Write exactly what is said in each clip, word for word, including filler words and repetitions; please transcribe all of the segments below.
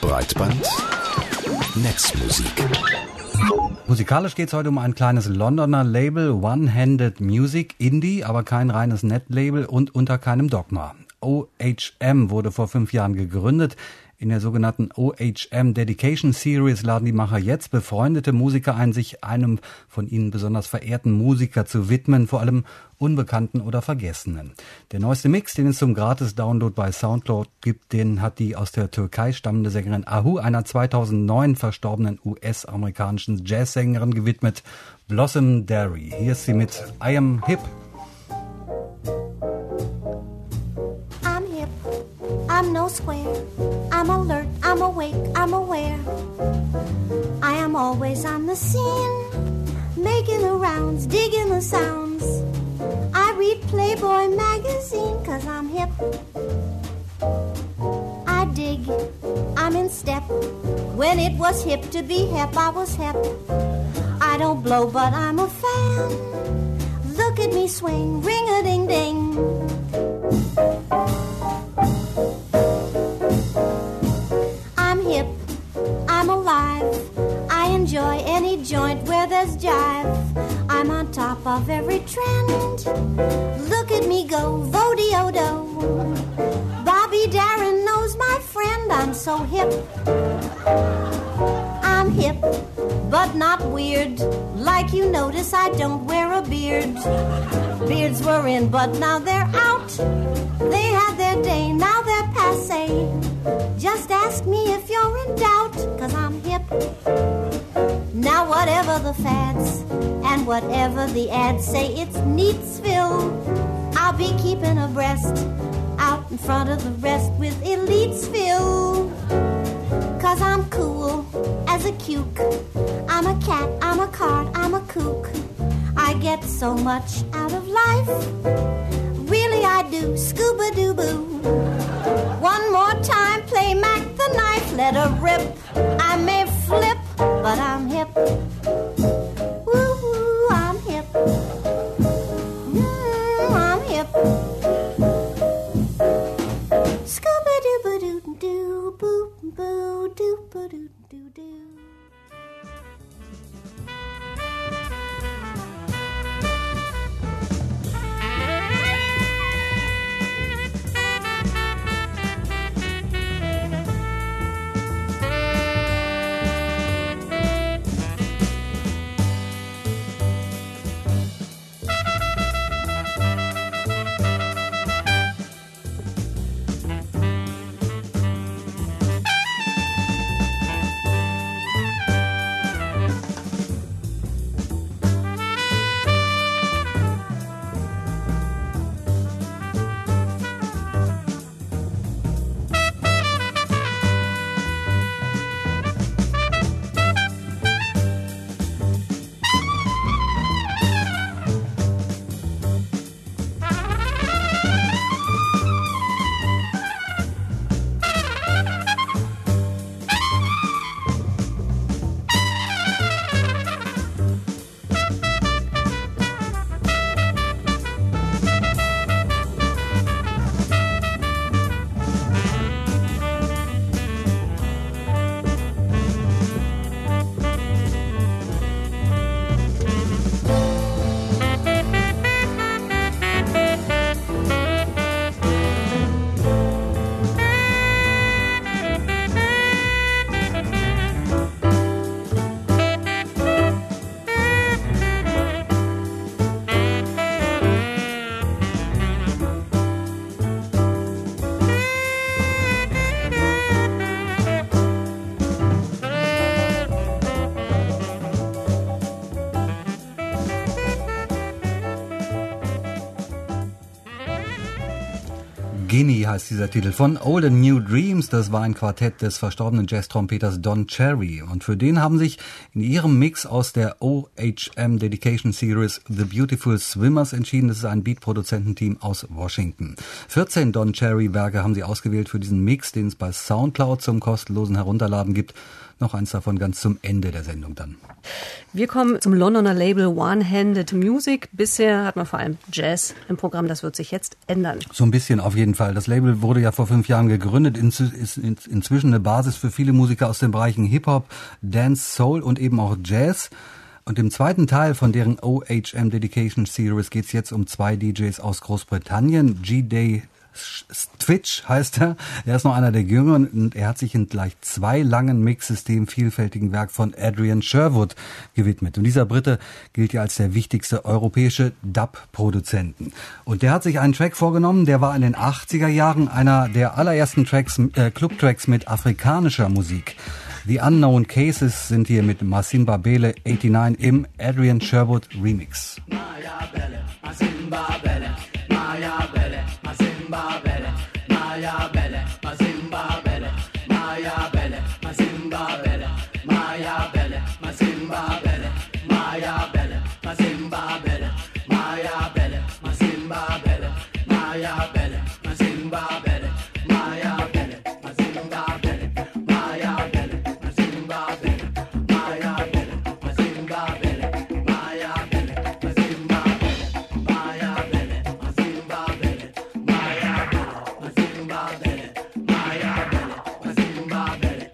Breitband Netzmusik. Musikalisch geht es heute um ein kleines Londoner Label, One-Handed Music, Indie, aber kein reines Net-Label und unter keinem Dogma. O H M wurde vor fünf Jahren gegründet. In der sogenannten O H M Dedication Series laden die Macher jetzt befreundete Musiker ein, sich einem von ihnen besonders verehrten Musiker zu widmen, vor allem Unbekannten oder Vergessenen. Der neueste Mix, den es zum Gratis-Download bei Soundcloud gibt, den hat die aus der Türkei stammende Sängerin Ahu einer zweitausendneun verstorbenen U S-amerikanischen Jazzsängerin gewidmet, Blossom Derry. Hier ist sie mit I Am Hip. I'm no square, I'm alert, I'm awake, I'm aware. I am always on the scene, making the rounds, digging the sounds. I read Playboy magazine, cause I'm hip. I dig, I'm in step. When it was hip to be hip, I was hip. I don't blow, but I'm a fan. Look at me swing, ring-a-ding-ding. I'm alive, I enjoy any joint where there's jive. I'm on top of every trend. Look at me go, vo-de-o-do. Bobby Darin knows my friend, I'm so hip. I'm hip, but not weird. Like you notice, I don't wear a beard. Beards were in, but now they're out. They had their day, now they're passé. Just ask me if you're in doubt, cause I'm hip. Now whatever the fads, and whatever the ads say, it's Neatsville. I'll be keeping abreast, out in front of the rest with Elitesville. Cause I'm cool as a cuke. I'm a cat, I'm a card, I'm a kook. I get so much out of life. Really I do, scuba-doo-boo. One more time, play Mac the knife, let her rip. I may flip, but I'm hip. Woo-hoo, I'm hip. Mm, I'm hip. Scuba-doo-ba-doo-doo, boo-boo-doo-ba-doo-doo-doo. Guinea heißt dieser Titel von Old and New Dreams. Das war ein Quartett des verstorbenen Jazz-Trompeters Don Cherry. Und für den haben sich in ihrem Mix aus der O H M Dedication Series The Beautiful Swimmers entschieden. Das ist ein Beat-Produzententeam aus Washington. vierzehn Don Cherry-Werke haben sie ausgewählt für diesen Mix, den es bei Soundcloud zum kostenlosen Herunterladen gibt. Noch eins davon ganz zum Ende der Sendung dann. Wir kommen zum Londoner Label One-Handed Music. Bisher hat man vor allem Jazz im Programm. Das wird sich jetzt ändern. So ein bisschen auf jeden Fall. Gegenteil. Das Label wurde ja vor fünf Jahren gegründet, ist inzwischen eine Basis für viele Musiker aus den Bereichen Hip-Hop, Dance, Soul und eben auch Jazz. Und im zweiten Teil von deren O H M Dedication Series geht es jetzt um zwei D Js aus Großbritannien. G-Day Twitch heißt er. Er ist noch einer der Jüngeren und er hat sich in gleich zwei langen Mixes dem vielfältigen Werk von Adrian Sherwood gewidmet. Und dieser Brite gilt ja als der wichtigste europäische Dub-Produzenten. Und der hat sich einen Track vorgenommen, der war in den achtziger Jahren einer der allerersten Tracks, äh, Club-Tracks mit afrikanischer Musik. The Unknown Cases sind hier mit Masimba Bele neunundachtzig im Adrian Sherwood Remix. Maya Bele, Masimba Bele, Maya Bele, Masimba Bele, Maya Bele, Masimba Bele, Maya Bele, Masimba Bele, Maya Bele, Masimba Bele, Maya Bele, Masimba Bele, Maya Bele, Masimba Bele, Maya Bele, Masimba Bele, Maya Bele, Masimba Bele, Maya Bele, Masimba Bele, Maya Bele, Masimba Bele, Maya Bele, Masimba Bele, Maya Bele, Masimba Bele, Maya Bele, Masimba Bele, Maya Bele, Masimba Bele.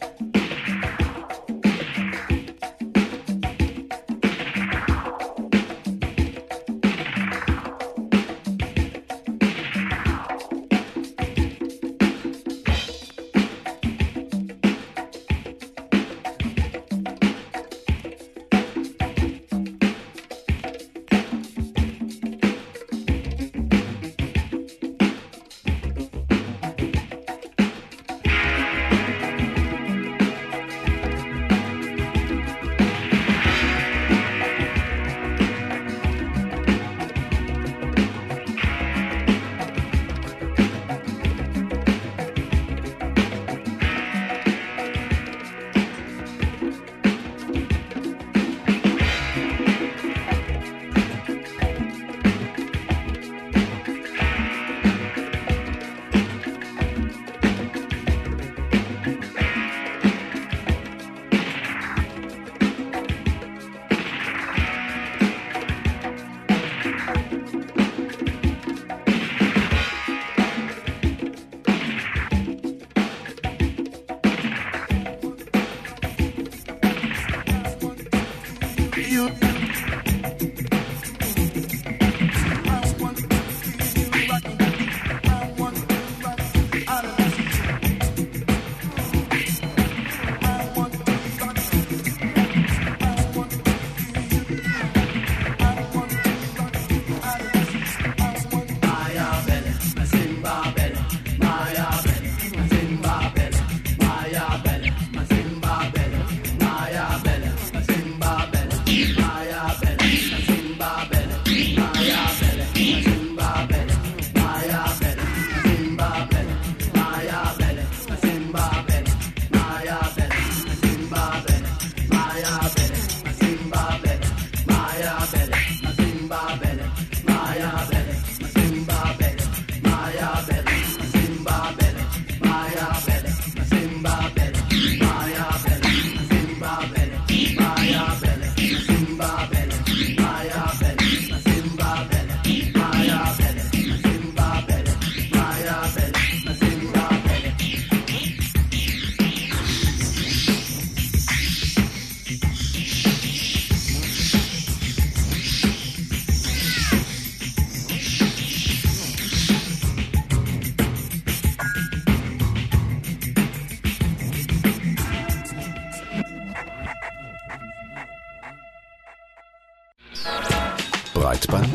Breitband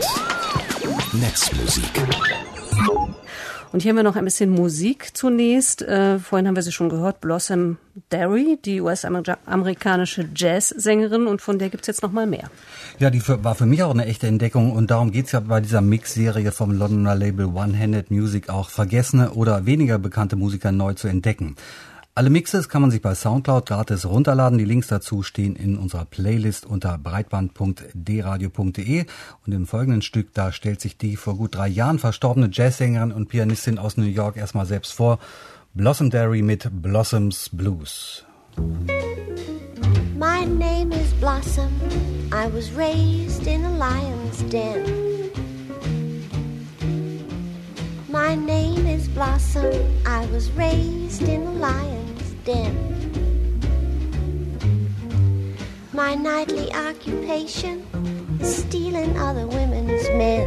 Netzmusik. Und hier haben wir noch ein bisschen Musik zunächst. Äh, vorhin haben wir sie schon gehört, Blossom Derry, die U S-amerikanische Jazzsängerin, und von der gibt's jetzt noch mal mehr. Ja, die für, war für mich auch eine echte Entdeckung, und darum geht's ja bei dieser Mix-Serie vom Londoner Label One-Handed Music auch, vergessene oder weniger bekannte Musiker neu zu entdecken. Alle Mixes kann man sich bei Soundcloud gratis runterladen. Die Links dazu stehen in unserer Playlist unter breitband punkt d radio punkt d e. Und im folgenden Stück, da stellt sich die vor gut drei Jahren verstorbene Jazzsängerin und Pianistin aus New York erstmal selbst vor. Blossom Derry mit Blossoms Blues. My name is Blossom. I was raised in a lion's den. My name is Blossom. I was raised in a lion's den. My nightly occupation is stealing other women's men.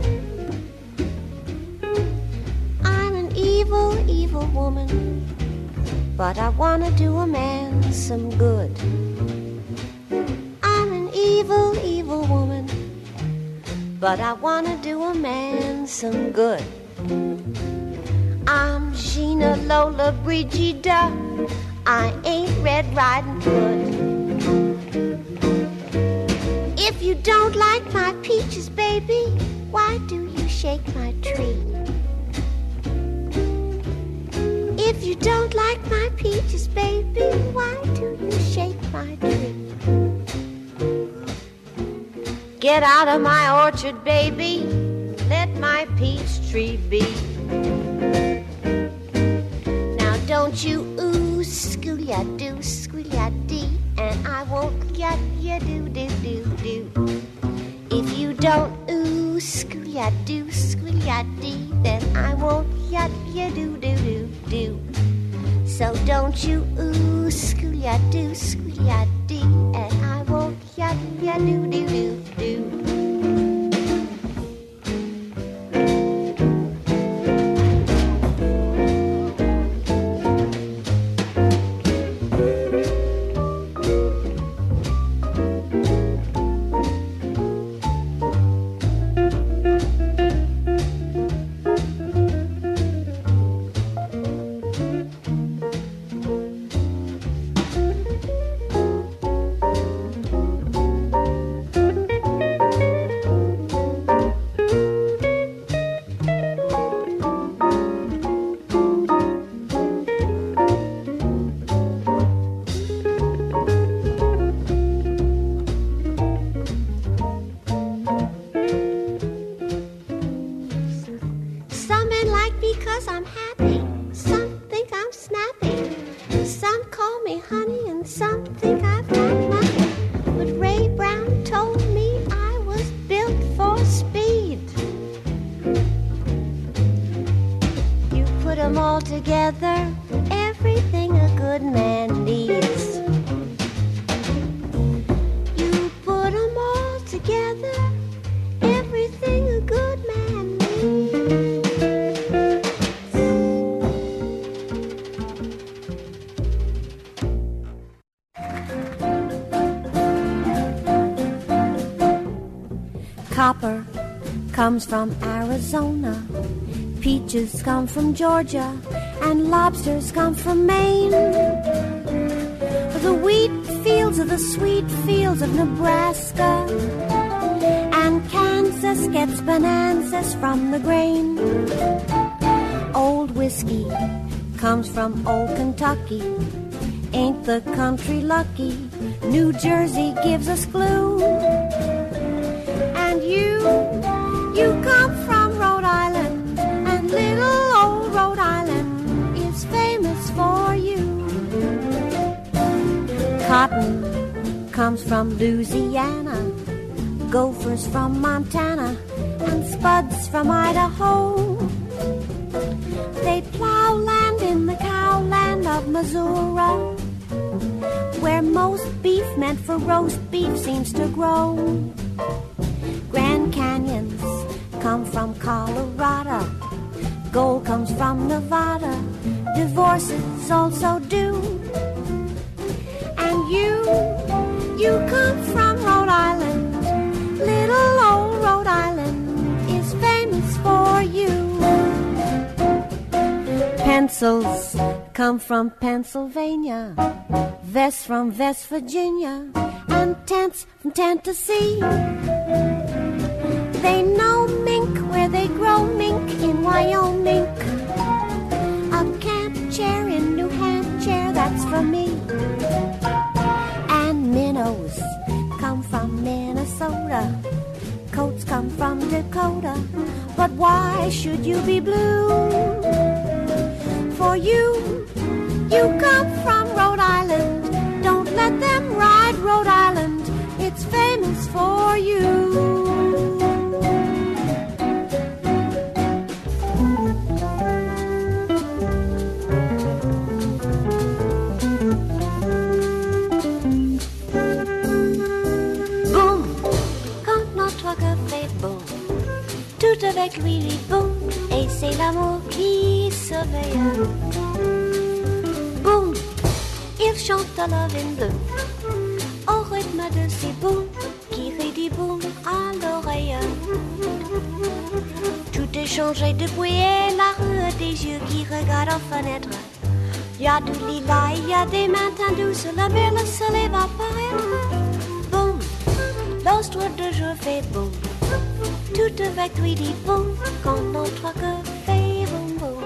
I'm an evil, evil woman, but I wanna do a man some good. I'm an evil, evil woman, but I wanna do a man some good. I'm Gina Lola Brigida, I ain't Red Riding Hood. If you don't like my peaches, baby, why do you shake my tree? If you don't like my peaches, baby, why do you shake my tree? Get out of my orchard, baby, let my peach tree be. Now don't you ooh, schooly-a-doo, schooly-a-dee, and I won't ya-ya-do-do-do-do. If you don't ooh, schooly-a-doo, schooly-a-dee, then I won't ya-ya-do-do-do-do. So don't you ooh, schooly-a-doo, schooly-a-dee, and I won't ya-ya-do-do-do-do. Copper comes from Arizona, peaches come from Georgia, and lobsters come from Maine. The wheat fields are the sweet fields of Nebraska, and Kansas gets bonanzas from the grain. Old whiskey comes from old Kentucky, ain't the country lucky? New Jersey gives us glue. And you, you come from Rhode Island, and little old Rhode Island is famous for you. Cotton comes from Louisiana, gophers from Montana, and spuds from Idaho. They plow land in the cowland of Missouri, where most beef meant for roast beef seems to grow. Grand Canyons come from Colorado, gold comes from Nevada, divorces also do. And you, you come from Rhode Island, little old Rhode Island is famous for you. Pencils come from Pennsylvania, vests from West Virginia, and tents from Tennessee. They know mink where they grow mink in Wyoming. A camp chair in New Hampshire, that's for me. And minnows come from Minnesota, coats come from Dakota. But why should you be blue? For you, you come from Rhode Island. Don't let them ride Rhode Island, it's famous for you. merveilleux. Boum, il chante à la vingt-deux, au rythme de ses boum, qui rit boum à l'oreille. Tout est changé depuis et la rue des yeux qui regardent aux fenêtres. Y a du lilas, y a des matins douces, la mer, le soleil va paraître. Boum, l'astre de jour fait boum, tout avec lui dit boum, quand notre cœur fait boum boum.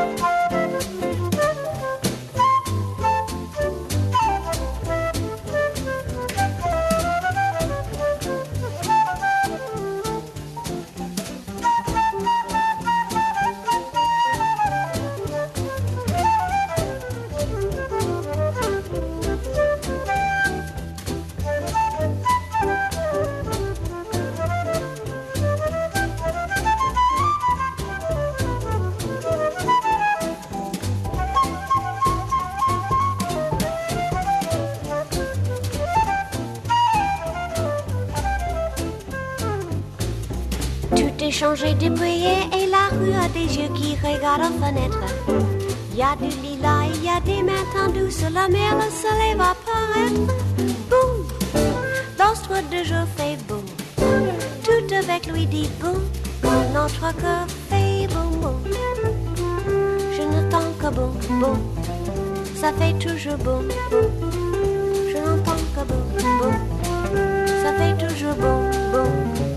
Changé de briller et la rue a des yeux qui regardent aux fenêtres. Y a du lilas, y a des matins douces, la mer, le soleil va paraître. Boum, l'astre de jour fait boum, tout avec lui dit boum, quand notre cœur fait boum boum. Je n'entends que boum boum, ça fait toujours boum boum. Je n'entends que boum boum, ça fait toujours boum boum.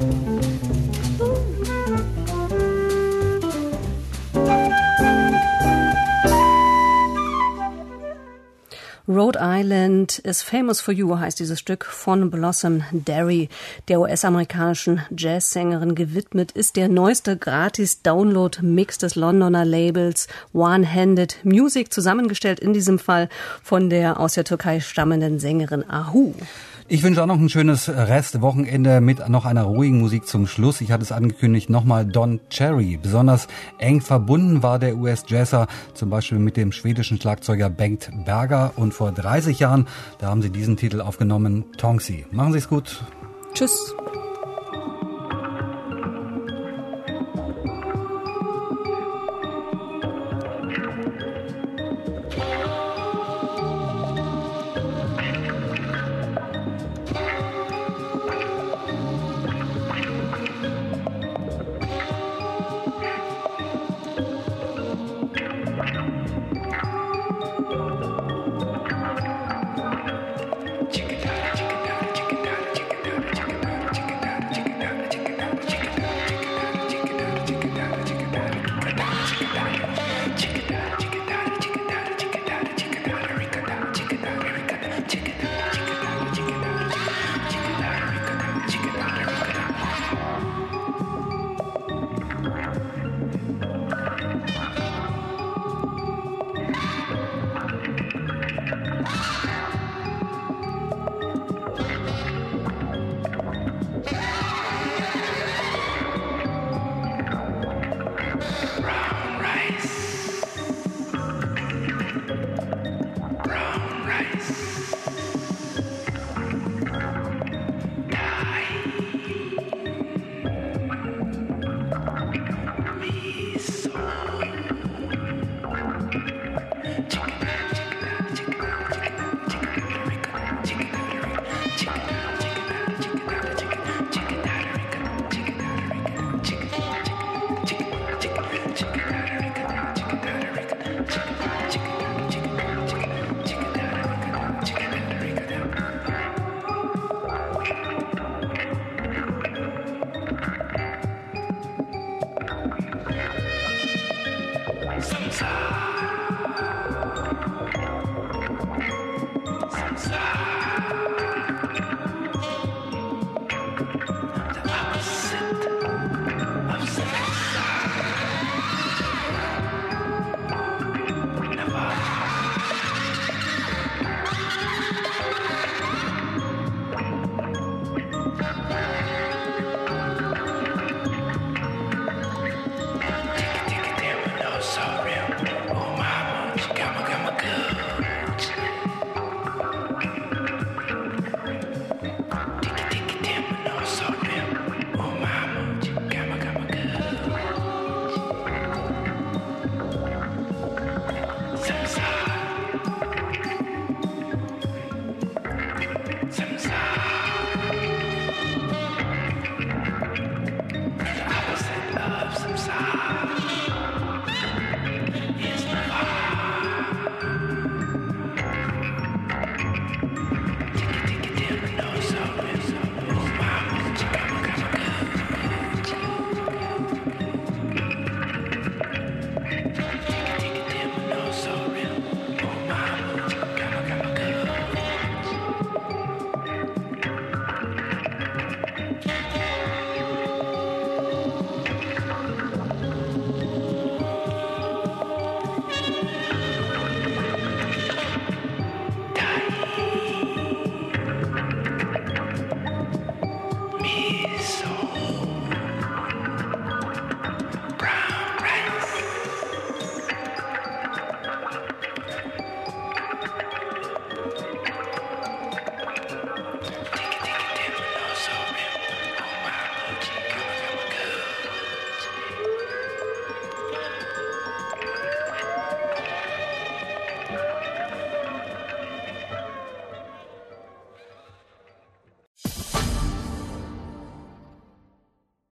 Rhode Island is Famous for You heißt dieses Stück von Blossom Derry, der U S-amerikanischen Jazzsängerin. Gewidmet ist der neueste Gratis-Download-Mix des Londoner Labels One-Handed Music, zusammengestellt in diesem Fall von der aus der Türkei stammenden Sängerin Ahu. Ich wünsche auch noch ein schönes Restwochenende mit noch einer ruhigen Musik zum Schluss. Ich hatte es angekündigt, nochmal Don Cherry. Besonders eng verbunden war der U S-Jazzer zum Beispiel mit dem schwedischen Schlagzeuger Bengt Berger. Und vor dreißig Jahren, da haben sie diesen Titel aufgenommen, Tongsi. Machen Sie es gut. Tschüss. Samsara.